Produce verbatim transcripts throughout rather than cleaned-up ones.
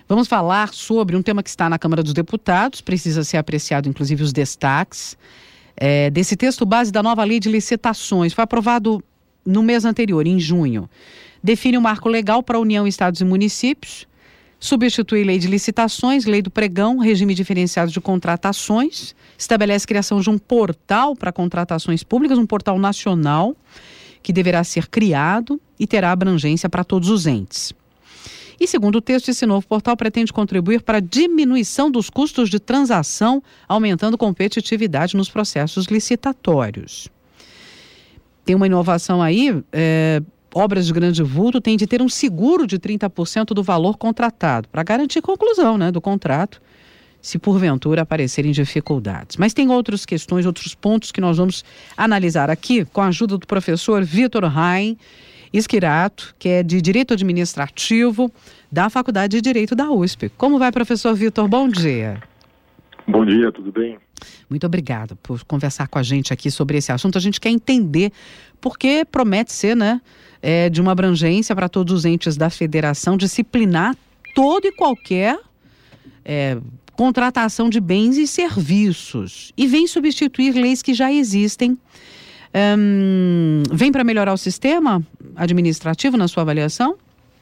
Vamos falar sobre um tema que está na Câmara dos Deputados, precisa ser apreciado inclusive os destaques é, desse texto base da nova lei de licitações. Foi aprovado no mês anterior, em junho. Define um marco legal para a União, Estados e Municípios, substitui lei de licitações, lei do pregão, regime diferenciado de contratações, estabelece a criação de um portal para contratações públicas, um portal nacional que deverá ser criado e terá abrangência para todos os entes. E segundo o texto, esse novo portal pretende contribuir para a diminuição dos custos de transação, aumentando competitividade nos processos licitatórios. Tem uma inovação aí, é, obras de grande vulto têm de ter um seguro de trinta por cento do valor contratado, para garantir conclusão, né, do contrato, se porventura aparecerem dificuldades. Mas tem outras questões, outros pontos que nós vamos analisar aqui com a ajuda do professor Vitor Rain Esquirato, que é de Direito Administrativo da Faculdade de Direito da U S P. Como vai, professor Vitor? Bom dia. Bom dia, tudo bem? Muito obrigada por conversar com a gente aqui sobre esse assunto. A gente quer entender porque promete ser, né, é, de uma abrangência para todos os entes da federação, disciplinar todo e qualquer é, contratação de bens e serviços. E vem substituir leis que já existem. Hum, vem para melhorar o sistema administrativo, na sua avaliação?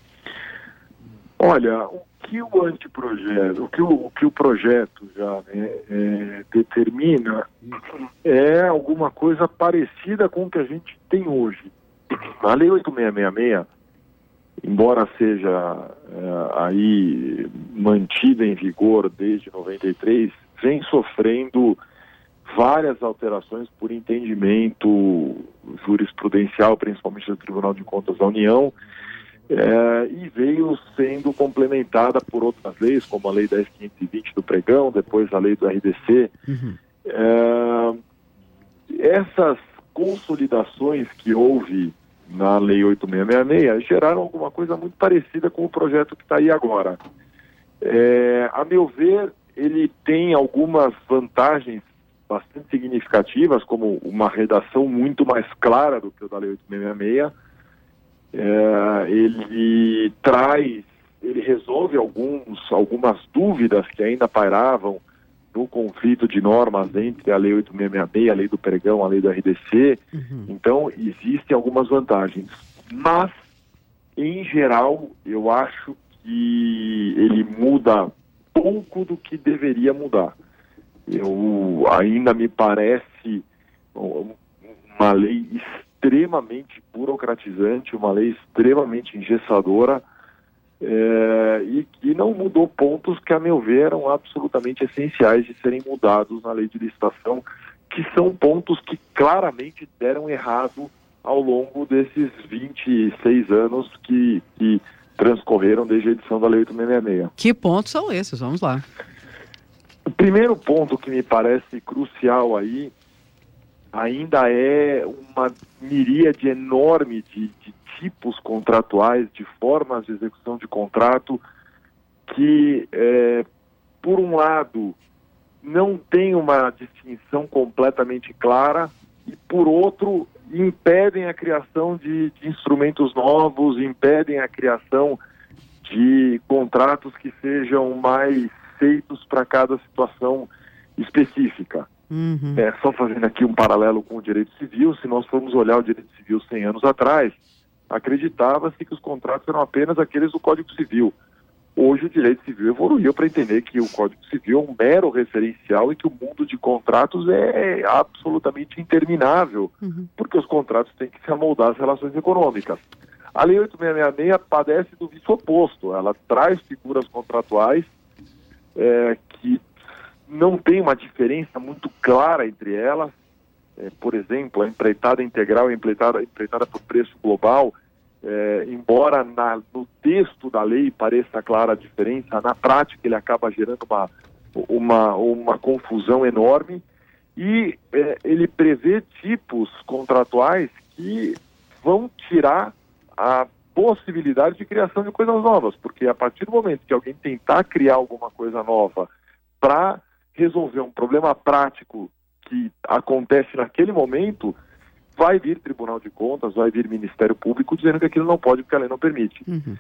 Olha, o que o anteprojeto, o que o, o, que o projeto já né, é, determina é alguma coisa parecida com o que a gente tem hoje. A Lei oito mil seiscentos e sessenta e seis, embora seja é, aí mantida em vigor desde noventa e três, vem sofrendo várias alterações por entendimento jurisprudencial, principalmente do Tribunal de Contas da União, é, e veio sendo complementada por outras leis, como a Lei dez mil quinhentos e vinte do pregão, depois a Lei do R D C. Uhum. É, essas consolidações que houve na Lei oito mil seiscentos e sessenta e seis geraram alguma coisa muito parecida com o projeto que está aí agora. É, a meu ver, ele tem algumas vantagens bastante significativas, como uma redação muito mais clara do que o da Lei oito mil seiscentos e sessenta e seis. É, ele traz, ele resolve alguns, algumas dúvidas que ainda pairavam no conflito de normas entre a Lei oito mil seiscentos e sessenta e seis, a Lei do Pregão, a Lei do R D C. Uhum. Então, existem algumas vantagens. Mas, em geral, eu acho que ele muda pouco do que deveria mudar. Eu, ainda me parece uma lei extremamente burocratizante, uma lei extremamente engessadora, é, e que não mudou pontos que, a meu ver, eram absolutamente essenciais de serem mudados na lei de licitação, que são pontos que claramente deram errado ao longo desses vinte e seis anos que, que transcorreram desde a edição da lei oito mil seiscentos e sessenta e seis. Que pontos são esses? Vamos lá. O primeiro ponto que me parece crucial aí ainda é uma miríade enorme de, de tipos contratuais, de formas de execução de contrato que, é, por um lado, não tem uma distinção completamente clara e, por outro, impedem a criação de, de instrumentos novos, impedem a criação de contratos que sejam mais feitos para cada situação específica. Uhum. É, só fazendo aqui um paralelo com o direito civil, se nós formos olhar o direito civil cem anos atrás, acreditava-se que os contratos eram apenas aqueles do Código Civil. Hoje o direito civil evoluiu para entender que o Código Civil é um mero referencial e que o mundo de contratos é absolutamente interminável, uhum. porque os contratos têm que se amoldar às relações econômicas. A Lei oito mil seiscentos e sessenta e seis padece do vício oposto, ela traz figuras contratuais é, que não tem uma diferença muito clara entre elas. É, por exemplo, a empreitada integral e a empreitada, empreitada por preço global, é, embora na, no texto da lei pareça clara a diferença, na prática ele acaba gerando uma, uma, uma confusão enorme e é, ele prevê tipos contratuais que vão tirar a possibilidade de criação de coisas novas, porque a partir do momento que alguém tentar criar alguma coisa nova para resolver um problema prático que acontece naquele momento, vai vir Tribunal de Contas, vai vir Ministério Público dizendo que aquilo não pode porque a lei não permite. Uhum.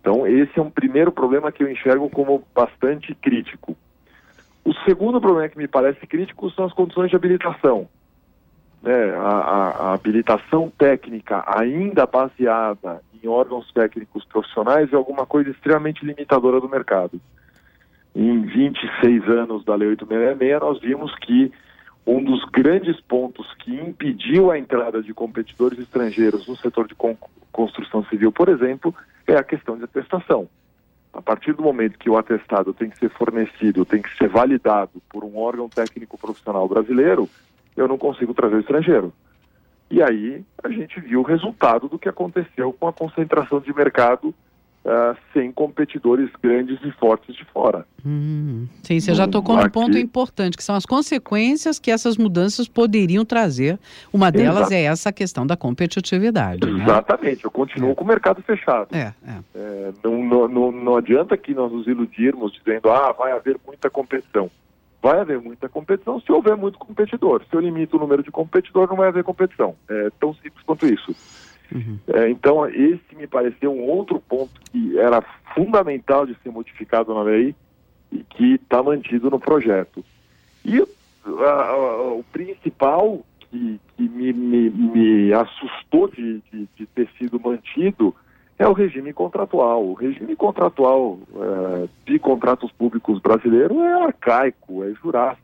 Então, esse é um primeiro problema que eu enxergo como bastante crítico. O segundo problema que me parece crítico são as condições de habilitação. Né? A, a, a habilitação técnica ainda baseada em órgãos técnicos profissionais é alguma coisa extremamente limitadora do mercado. Em vinte e seis anos da Lei oito seis seis seis, nós vimos que um dos grandes pontos que impediu a entrada de competidores estrangeiros no setor de con- construção civil, por exemplo, é a questão de atestação. A partir do momento que o atestado tem que ser fornecido, tem que ser validado por um órgão técnico profissional brasileiro, eu não consigo trazer o estrangeiro. E aí a gente viu o resultado do que aconteceu com a concentração de mercado Uh, sem competidores grandes e fortes de fora. Hum, sim, você já tocou num ponto importante, que são as consequências que essas mudanças poderiam trazer. Uma delas Exato. é essa questão da competitividade. Exatamente, né? eu continuo é. com o mercado fechado. É, é. É, não, não, não adianta que nós nos iludirmos dizendo, ah, vai haver muita competição. Vai haver muita competição se houver muito competidor. Se eu limito o número de competidores, não vai haver competição. É tão simples quanto isso. Uhum. É, então, esse me pareceu um outro ponto que era fundamental de ser modificado na lei e que está mantido no projeto. E a, a, o principal que, que me, me, me assustou de, de, de ter sido mantido é o regime contratual. O regime contratual é, de contratos públicos brasileiro é arcaico, é jurássico.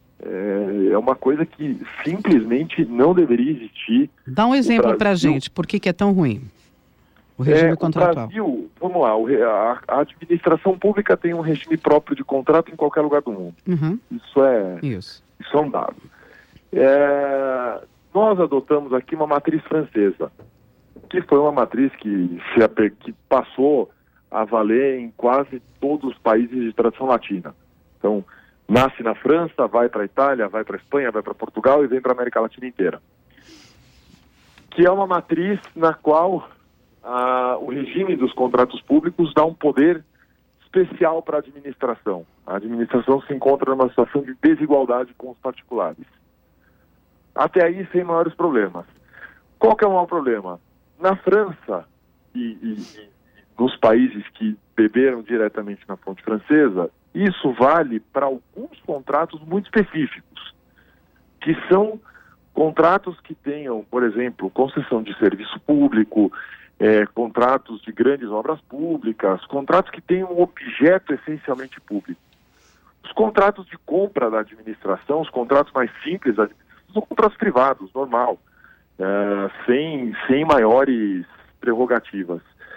É uma coisa que simplesmente não deveria existir. Dá um exemplo para a gente, por que, que é tão ruim o regime é, contratual? O Brasil, vamos lá, a, a administração pública tem um regime próprio de contrato em qualquer lugar do mundo. Uhum. Isso, é, isso. isso é um dado. É, nós adotamos aqui uma matriz francesa, que foi uma matriz que, se, que passou a valer em quase todos os países de tradição latina. Então, nasce na França, vai para a Itália, vai para a Espanha, vai para Portugal e vem para a América Latina inteira. Que é uma matriz na qual ah, o regime dos contratos públicos dá um poder especial para a administração. A administração se encontra numa situação de desigualdade com os particulares. Até aí, sem maiores problemas. Qual que é o maior problema? Na França e, e, e nos países que beberam diretamente na fonte francesa, isso vale para alguns contratos muito específicos, que são contratos que tenham, por exemplo, concessão de serviço público, é, contratos de grandes obras públicas, contratos que tenham um objeto essencialmente público. Os contratos de compra da administração, os contratos mais simples da administração, são contratos privados, normal, é, sem, sem maiores prerrogativas.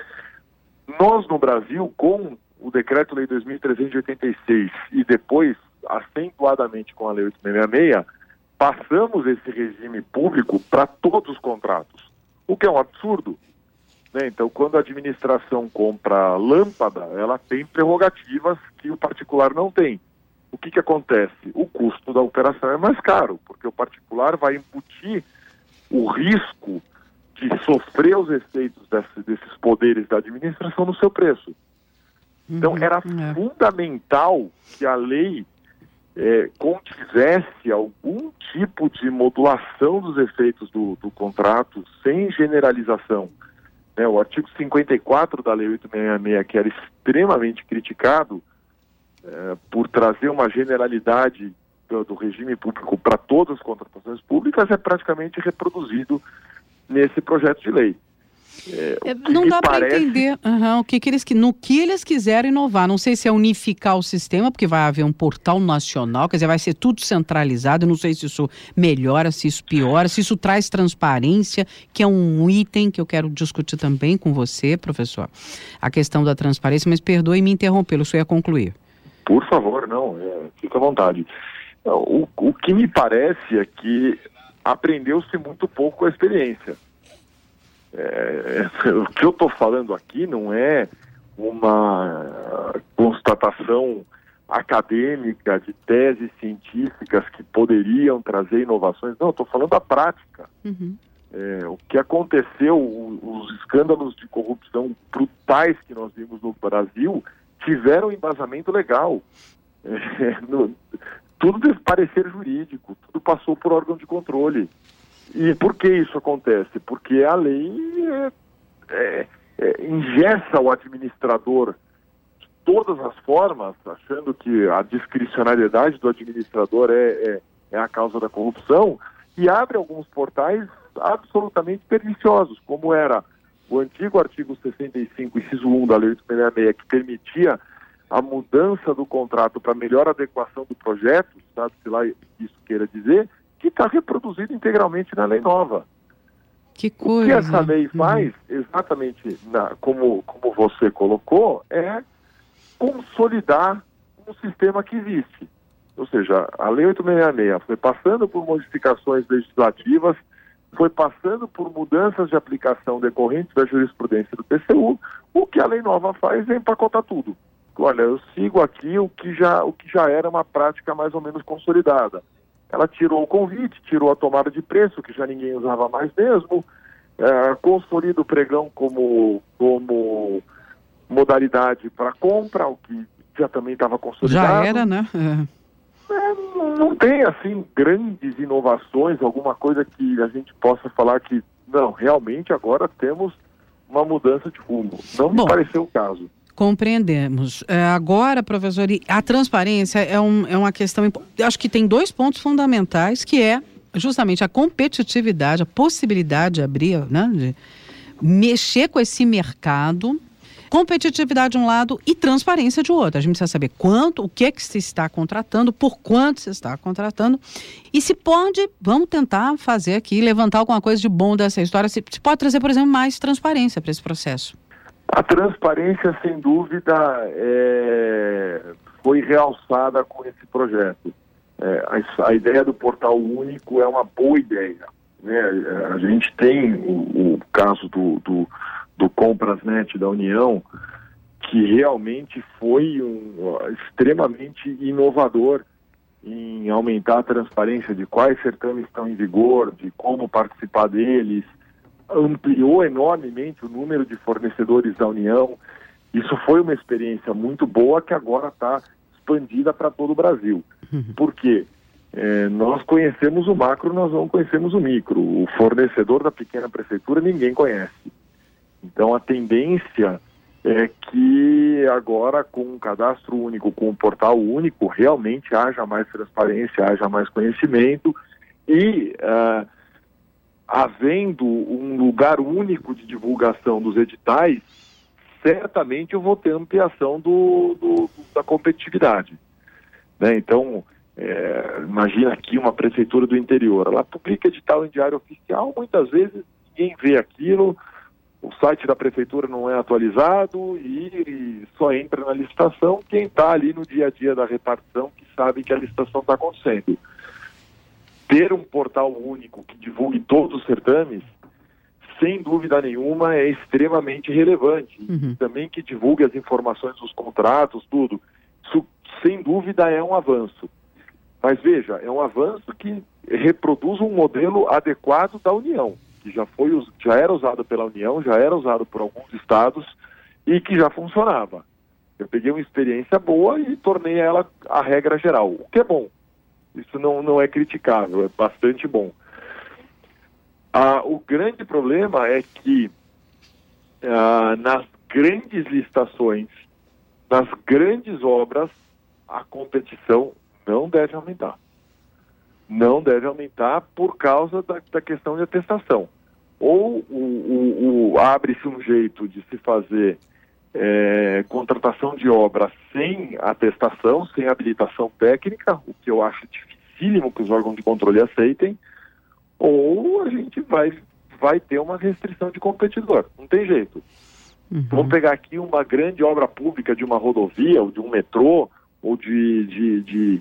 Nós, no Brasil, com o Decreto-Lei dois mil trezentos e oitenta e seis e depois, acentuadamente com a Lei oito seis seis seis, passamos esse regime público para todos os contratos, o que é um absurdo. Né? Então, quando a administração compra lâmpada, ela tem prerrogativas que o particular não tem. O que, que acontece? O custo da operação é mais caro, porque o particular vai embutir o risco de sofrer os efeitos desse, desses poderes da administração no seu preço. Então, uhum, era é. fundamental que a lei é, contivesse algum tipo de modulação dos efeitos do, do contrato sem generalização. Né, o artigo cinquenta e quatro da Lei oito seis seis seis, que era extremamente criticado é, por trazer uma generalidade do, do regime público para todas as contratações públicas, é praticamente reproduzido nesse projeto de lei. É, não dá para parece... entender uhum, o que, que eles, no que eles quiseram inovar. Não sei se é unificar o sistema, porque vai haver um portal nacional, quer dizer, vai ser tudo centralizado. Não sei se isso melhora, se isso piora, se isso traz transparência, que é um item que eu quero discutir também com você, professor. A questão da transparência, mas perdoe me interrompê-lo, o senhor ia concluir. Por favor, não, é, fica à vontade. O, o que me parece é que aprendeu-se muito pouco com a experiência. É, o que eu estou falando aqui não é uma constatação acadêmica de teses científicas que poderiam trazer inovações. Não, estou falando da prática. Uhum. É, o que aconteceu, os escândalos de corrupção brutais que nós vimos no Brasil tiveram embasamento legal. É, no, tudo deve parecer jurídico, tudo passou por órgão de controle. E por que isso acontece? Porque a lei é, é, é, engessa o administrador de todas as formas, achando que a discricionariedade do administrador é, é, é a causa da corrupção, e abre alguns portais absolutamente perniciosos, como era o antigo artigo sessenta e cinco, inciso um da Lei oitocentos e sessenta e seis, que permitia a mudança do contrato para melhor adequação do projeto, sabe-se lá isso queira dizer, que está reproduzido integralmente na lei nova. Que coisa. O que essa lei faz, uhum. exatamente na, como, como você colocou, é consolidar um sistema que existe. Ou seja, a Lei oitocentos e sessenta e seis foi passando por modificações legislativas, foi passando por mudanças de aplicação decorrentes da jurisprudência do T C U. O que a lei nova faz é empacotar tudo. Olha, eu sigo aqui o que já, o que já era uma prática mais ou menos consolidada. Ela tirou o convite, tirou a tomada de preço, que já ninguém usava mais mesmo, é, consolida o pregão como, como modalidade para compra, o que já também estava consolidado. Já era, né? É. É, não tem, assim, grandes inovações, alguma coisa que a gente possa falar que, não, realmente agora temos uma mudança de rumo. Não me Bom, pareceu o caso. Compreendemos. É, agora, professor, a transparência é, um, é uma questão, acho que tem dois pontos fundamentais, que é justamente a competitividade, a possibilidade de abrir, né, de mexer com esse mercado. Competitividade de um lado e transparência de outro. A gente precisa saber quanto, o que é que se está contratando, por quanto se está contratando e se pode, vamos tentar fazer aqui, levantar alguma coisa de bom dessa história, se, se pode trazer, por exemplo, mais transparência para esse processo. A transparência, sem dúvida, é, foi realçada com esse projeto. É, a, a ideia do portal único é uma boa ideia, né? A gente tem o, o caso do, do do Comprasnet da União, que realmente foi um, extremamente inovador em aumentar a transparência de quais certames estão em vigor, de como participar deles, ampliou enormemente o número de fornecedores da União. Isso foi uma experiência muito boa que agora está expandida para todo o Brasil. Uhum. Por quê? É, nós conhecemos o macro, nós não conhecemos o micro. O fornecedor da pequena prefeitura ninguém conhece. Então, a tendência é que agora, com um cadastro único, com um portal único, realmente haja mais transparência, haja mais conhecimento e, uh, havendo um lugar único de divulgação dos editais, certamente eu vou ter ampliação do, do, da competitividade. Né? Então, é, imagina aqui uma prefeitura do interior, ela publica edital em diário oficial, muitas vezes ninguém vê aquilo, o site da prefeitura não é atualizado e só entra na licitação quem está ali no dia a dia da repartição, que sabe que a licitação está acontecendo. Ter um portal único que divulgue todos os certames, sem dúvida nenhuma, é extremamente relevante. Uhum. E também que divulgue as informações dos contratos, tudo. Isso, sem dúvida, é um avanço. Mas veja, é um avanço que reproduz um modelo adequado da União, que já, foi, já era usado pela União, já era usado por alguns estados e que já funcionava. Eu peguei uma experiência boa e tornei ela a regra geral, o que é bom. Isso não, não é criticável, é bastante bom. Ah, o grande problema é que ah, nas grandes licitações, nas grandes obras, a competição não deve aumentar. Não deve aumentar por causa da, da questão de atestação. Ou o, o, o, abre-se um jeito de se fazer é, contratação de obra sem atestação, sem habilitação técnica, o que eu acho dificílimo que os órgãos de controle aceitem, ou a gente vai, vai ter uma restrição de competidor. Não tem jeito. Uhum. Vamos pegar aqui uma grande obra pública de uma rodovia, ou de um metrô, ou de... de, de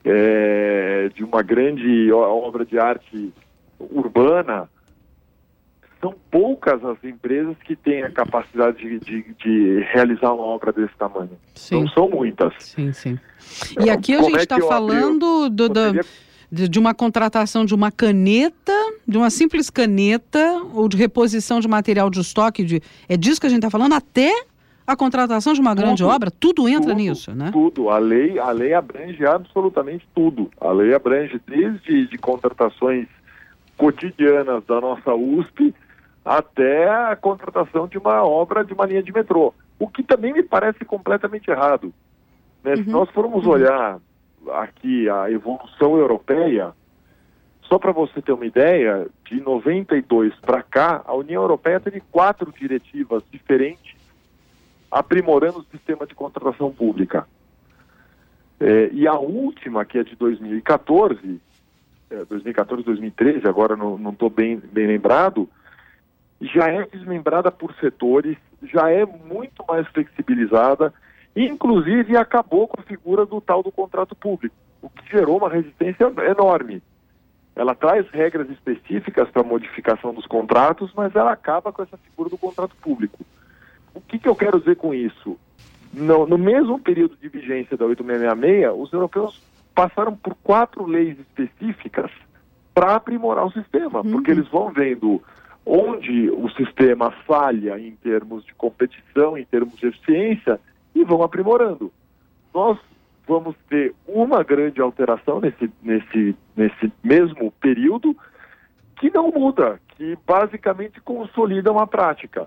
É, de uma grande obra de arte urbana. São poucas as empresas que têm a capacidade de, de, de realizar uma obra desse tamanho. Sim. Não são muitas. Sim, sim. E então, aqui a gente está é falando abri... do, do, Poderia... de, de uma contratação de uma caneta, de uma simples caneta, ou de reposição de material de estoque. De... É disso que a gente está falando, até a contratação de uma tudo, grande obra, tudo entra tudo, nisso, né? Tudo. A lei, a lei abrange absolutamente tudo. A lei abrange desde de contratações cotidianas da nossa U S P até a contratação de uma obra de uma linha de metrô, o que também me parece completamente errado. Né? Uhum. Se nós formos uhum. olhar aqui a evolução europeia, só para você ter uma ideia, de noventa e dois para cá, a União Europeia teve quatro diretivas diferentes aprimorando o sistema de contratação pública. É, e a última, que é de dois mil e quatorze, é, dois mil e quatorze, dois mil e treze, agora não estou bem, bem lembrado, já é desmembrada por setores, já é muito mais flexibilizada, inclusive acabou com a figura do tal do contrato público, o que gerou uma resistência enorme. Ela traz regras específicas para a modificação dos contratos, mas ela acaba com essa figura do contrato público. O que, que eu quero dizer com isso? No, no mesmo período de vigência da oito seis seis seis, os europeus passaram por quatro leis específicas para aprimorar o sistema, uhum. porque eles vão vendo onde o sistema falha em termos de competição, em termos de eficiência, e vão aprimorando. Nós vamos ter uma grande alteração nesse, nesse, nesse mesmo período, que não muda, que basicamente consolida uma prática.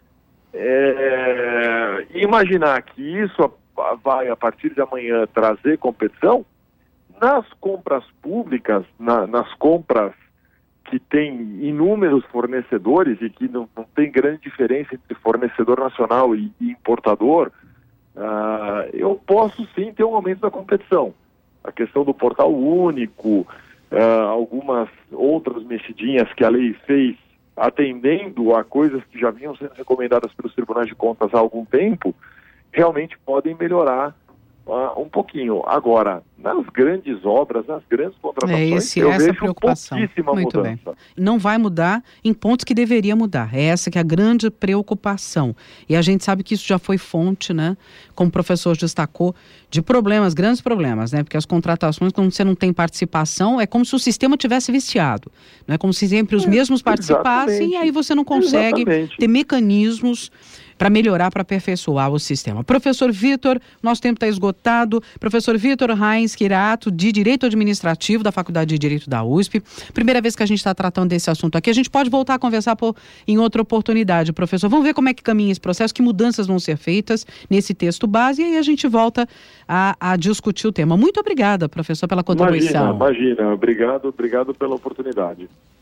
É, imaginar que isso a, vai, a partir de amanhã, trazer competição, nas compras públicas, na, nas compras que tem inúmeros fornecedores e que não, não tem grande diferença entre fornecedor nacional e, e importador, uh, eu posso sim ter um aumento da competição. A questão do portal único, uh, algumas outras mexidinhas que a lei fez atendendo a coisas que já vinham sendo recomendadas pelos tribunais de contas há algum tempo, realmente podem melhorar uh, um pouquinho. Agora, nas grandes obras, nas grandes contratações, é esse, eu essa vejo preocupação. pouquíssima Muito mudança. Bem. Não vai mudar em pontos que deveria mudar. É essa que é a grande preocupação. E a gente sabe que isso já foi fonte, né, como o professor destacou, de problemas, grandes problemas, né? Porque as contratações, quando você não tem participação, é como se o sistema tivesse viciado. Não é como se sempre os mesmos participassem. Exatamente. E aí você não consegue Exatamente. ter mecanismos para melhorar, para aperfeiçoar o sistema. Professor Vitor, nosso tempo está esgotado. Professor Vitor Heinz Quirato, de Direito Administrativo da Faculdade de Direito da U S P. Primeira vez que a gente está tratando desse assunto aqui. A gente pode voltar a conversar por, em outra oportunidade, professor. Vamos ver como é que caminha esse processo, que mudanças vão ser feitas nesse texto base, e aí a gente volta a, a discutir o tema. Muito obrigada, professor, pela contribuição. Imagina, imagina. Obrigado, obrigado pela oportunidade.